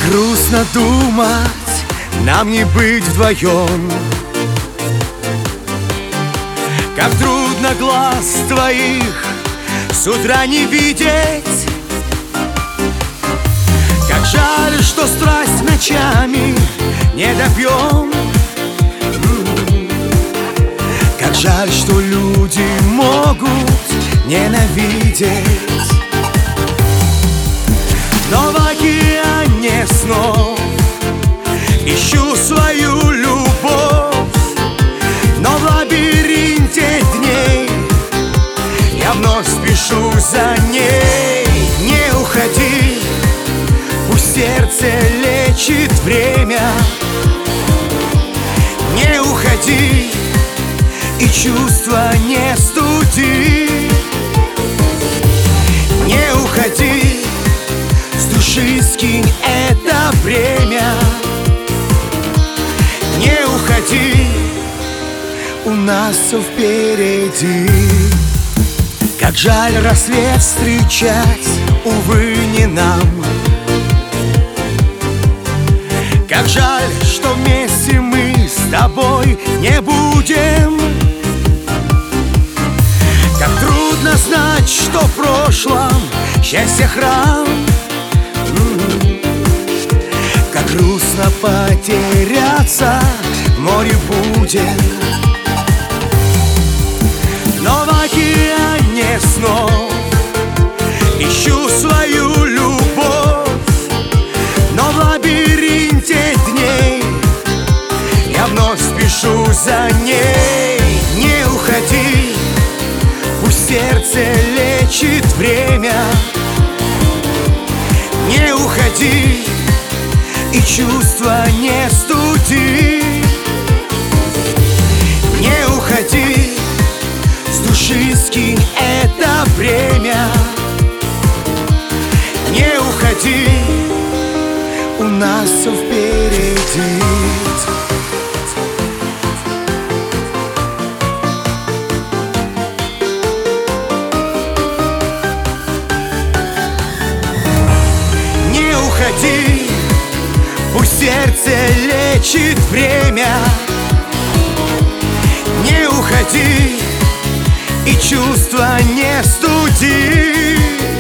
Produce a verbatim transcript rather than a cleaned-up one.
грустно думать, нам не быть вдвоем. Как трудно глаз твоих с утра не видеть. Как жаль, что страсть ночами не допьем. Как жаль, что люди могут ненавидеть. Но в океане снов ищу свою любовь, но в лабиринте дней я вновь спешу за ней. Не уходи, пусть сердце лечит время. Не уходи и чувства не студи. Не уходи, с души скинь это бремя. Не уходи, у нас все впереди. Как жаль рассвет встречать, увы, не нам. Как жаль, что вместе мы с тобой не будем. Как трудно знать, что в прошлом счастье храм. Как грустно потеряться в море будет. Но в океане снов ищу свою любовь, но в лабиринте дней я вновь спешу за ней. Не уходи, пусть сердце лечит время. Не уходи и чувства не студи. Не уходи, с души скинь это бремя. Не уходи, у нас все впереди. Не уходи, пусть сердце лечит время. Не уходи и чувства не студи.